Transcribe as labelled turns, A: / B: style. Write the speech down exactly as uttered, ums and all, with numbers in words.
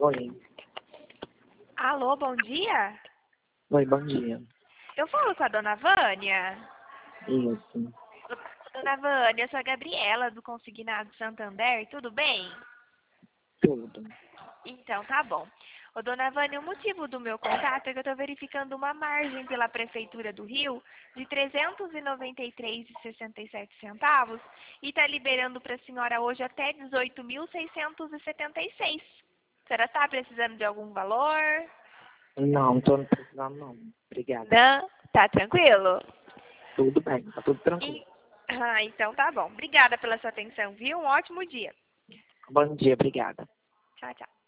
A: Oi.
B: Alô, bom dia?
A: Oi, bom dia.
B: Eu falo com a dona Vânia?
A: Isso.
B: Dona Vânia, eu sou a Gabriela do Consignado Santander, tudo bem?
A: Tudo.
B: Então, tá bom. Ô, dona Vânia, o motivo do meu contato é que eu estou verificando uma margem pela Prefeitura do Rio de trezentos e noventa e três reais e sessenta e sete centavos e está liberando para a senhora hoje até dezoito mil seiscentos e setenta e seis. A senhora está precisando de algum valor?
A: Não, não tô precisando não. Obrigada.
B: Não? Tá tranquilo?
A: Tudo bem, tá tudo tranquilo.
B: E... Ah, então tá bom. Obrigada pela sua atenção, viu? Um ótimo dia.
A: Bom dia, obrigada.
B: Tchau, tchau.